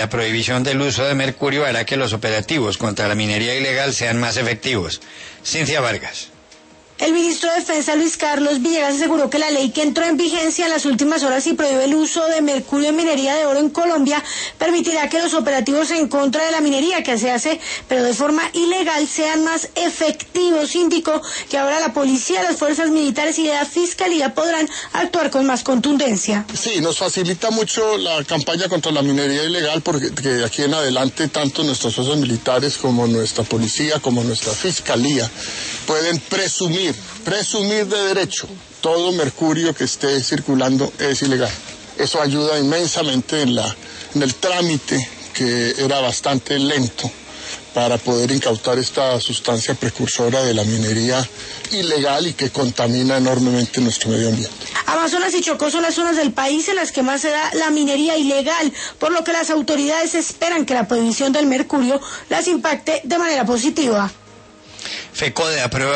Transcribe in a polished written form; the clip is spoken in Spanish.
La prohibición del uso de mercurio hará que los operativos contra la minería ilegal sean más efectivos. Cintia Vargas. El ministro de Defensa, Luis Carlos Villegas, aseguró que la ley que entró en vigencia en las últimas horas y prohíbe el uso de mercurio en minería de oro en Colombia permitirá que los operativos en contra de la minería que se hace, pero de forma ilegal, sean más efectivos. Indicó que ahora la policía, las fuerzas militares y la fiscalía podrán actuar con más contundencia. Sí, nos facilita mucho la campaña contra la minería ilegal porque de aquí en adelante tanto nuestras fuerzas militares como nuestra policía, como nuestra fiscalía pueden presumir de derecho, todo mercurio que esté circulando es ilegal. Eso ayuda inmensamente en el trámite, que era bastante lento, para poder incautar esta sustancia precursora de la minería ilegal y que contamina enormemente nuestro medio ambiente. Amazonas y Chocó son las zonas del país en las que más se da la minería ilegal, por lo que las autoridades esperan que la prohibición del mercurio las impacte de manera positiva. FECODE aprueba